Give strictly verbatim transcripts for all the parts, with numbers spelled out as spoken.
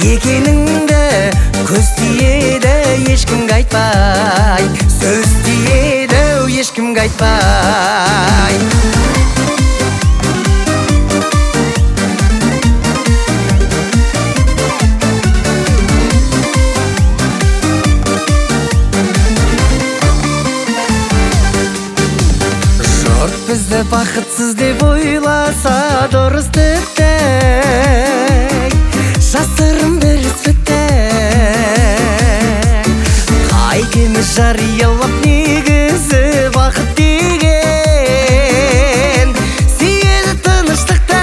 екеніңді көз тиеді ешкімге айтпай, сөз тиеді ешкімге айтпай. Жұрт бізді бақытсыз деп ойласа дұрыс тіпті, жасырын бір сөтті. Қайтеміз жариялап негізі бақыт деген, сүйеді тыныштықты.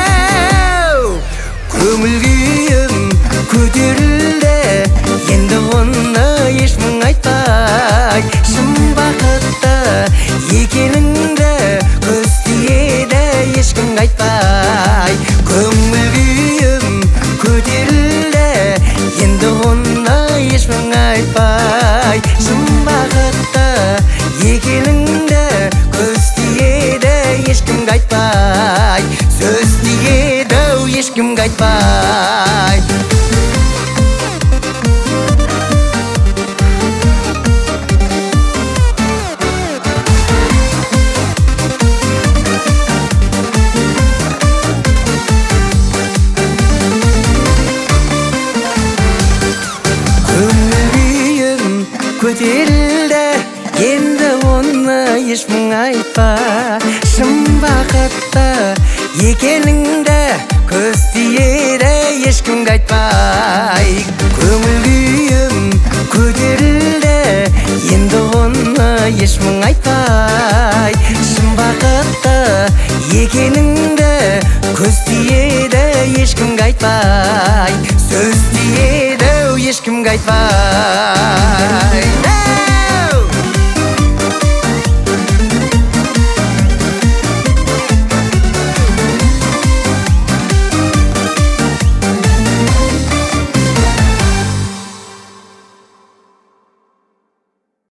Көңіл күйім көтерілді, енді оны ешмің айтпай, шын бақытты екеніңді көз тиеді ешкімге айтпай. Көңіл күйім көтерілді, енді оны ешмің айтпай, шын бақытты екеніңді көз тиеді ешкімге айтпай, сөз тиеді ешкімге айтпай. Көтерілді, енді оны ешмің айтпа, шын бақытты екеніңді көз тиеді ешкімге айтпай. Көңіл күйім көтерілді, енді оны ешмің айтпай, шын бақытты екеніңді көз тиеді ешкімге айтпай,